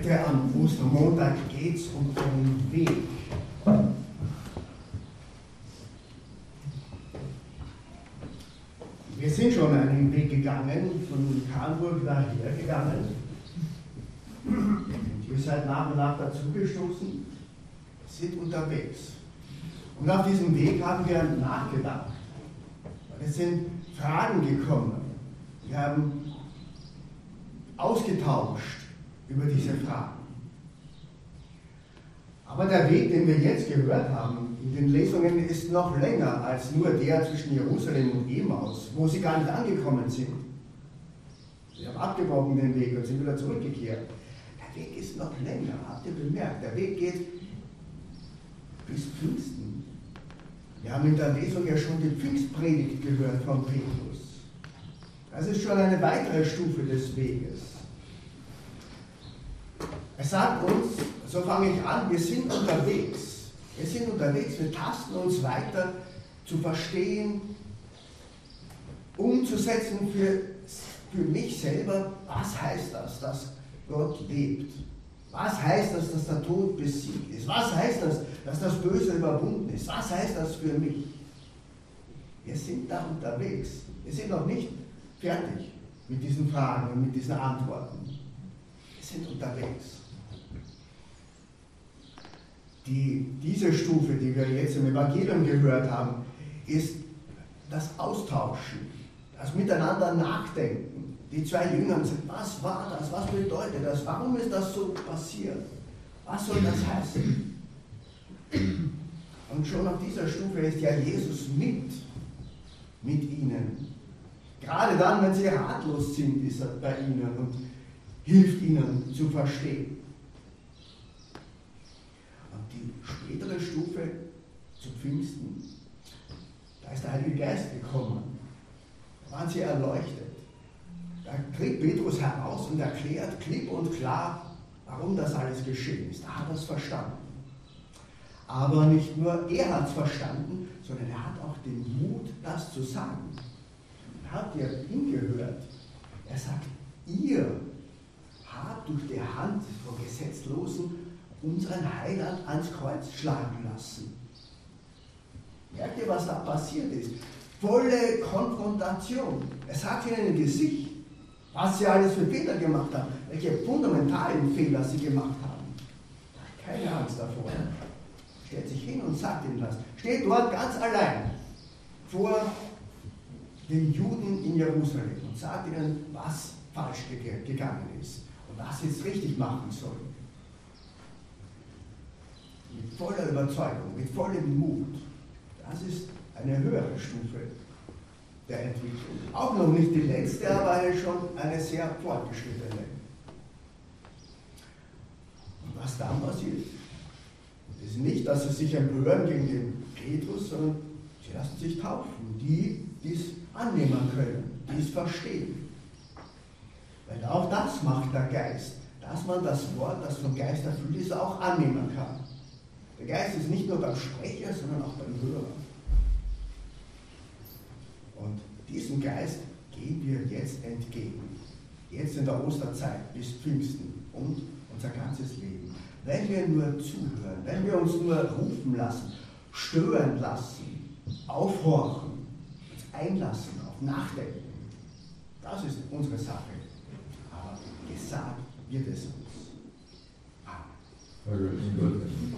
Heute am Ostermontag geht es um einen Weg. Wir sind schon einen Weg gegangen, von Karlburg daher gegangen. Und ihr seid nach und nach dazugestoßen, sind unterwegs. Und auf diesem Weg haben wir nachgedacht. Es sind Fragen gekommen. Wir haben ausgetauscht über diese Fragen. Aber der Weg, den wir jetzt gehört haben in den Lesungen, ist noch länger als nur der zwischen Jerusalem und Emmaus, wo sie gar nicht angekommen sind. Sie haben abgebrochen den Weg und sind wieder zurückgekehrt. Der Weg ist noch länger, habt ihr bemerkt. Der Weg geht bis Pfingsten. Wir haben in der Lesung ja schon die Pfingstpredigt gehört von Petrus. Das ist schon eine weitere Stufe des Weges. Er sagt uns, so fange ich an, wir sind unterwegs. Wir sind unterwegs, wir tasten uns weiter zu verstehen, umzusetzen für mich selber, was heißt das, dass Gott lebt? Was heißt das, dass der Tod besiegt ist? Was heißt das, dass das Böse überwunden ist? Was heißt das für mich? Wir sind da unterwegs. Wir sind noch nicht fertig mit diesen Fragen und mit diesen Antworten. Wir sind unterwegs. Diese Stufe, die wir jetzt im Evangelium gehört haben, ist das Austauschen, das Miteinander Nachdenken. Die zwei Jünger sagen, was war das? Was bedeutet das? Warum ist das so passiert? Was soll das heißen? Und schon auf dieser Stufe ist ja Jesus mit ihnen. Gerade dann, wenn sie ratlos sind, ist er bei ihnen und hilft ihnen zu verstehen. Und die spätere Stufe zu Pfingsten, da ist der Heilige Geist gekommen. Da waren sie erleuchtet. Da tritt Petrus heraus und erklärt klipp und klar, warum das alles geschehen ist. Da hat er es verstanden. Aber nicht nur er hat es verstanden, sondern er hat auch den Mut, das zu sagen. Habt ihr hingehört? Er sagt, ihr habt durch die Hand von Gesetzlosen unseren Heiland ans Kreuz schlagen lassen. Merkt ihr, was da passiert ist? Volle Konfrontation. Er sagt ihnen im Gesicht, was sie alles für Fehler gemacht haben, welche fundamentalen Fehler sie gemacht haben. Keine Angst davor. Stellt sich hin und sagt ihnen das. Steht dort ganz allein vor den Juden in Jerusalem und sagt ihnen, was falsch gegangen ist und was sie jetzt richtig machen sollen. Mit voller Überzeugung, mit vollem Mut. Das ist eine höhere Stufe der Entwicklung. Auch noch nicht die letzte, aber schon eine sehr fortgeschrittene. Und was dann passiert, ist nicht, dass sie sich empören gegen den Petrus, sondern sie lassen sich taufen. Die es annehmen können, die es verstehen. Weil auch das macht der Geist, dass man das Wort, das vom Geist erfüllt ist, auch annehmen kann. Der Geist ist nicht nur beim Sprecher, sondern auch beim Hörer. Und diesem Geist gehen wir jetzt entgegen. Jetzt in der Osterzeit bis Pfingsten und unser ganzes Leben. Wenn wir nur zuhören, wenn wir uns nur rufen lassen, stören lassen, aufhorchen, uns einlassen auf Nachdenken, das ist unsere Sache. Aber gesagt wird es uns. Amen.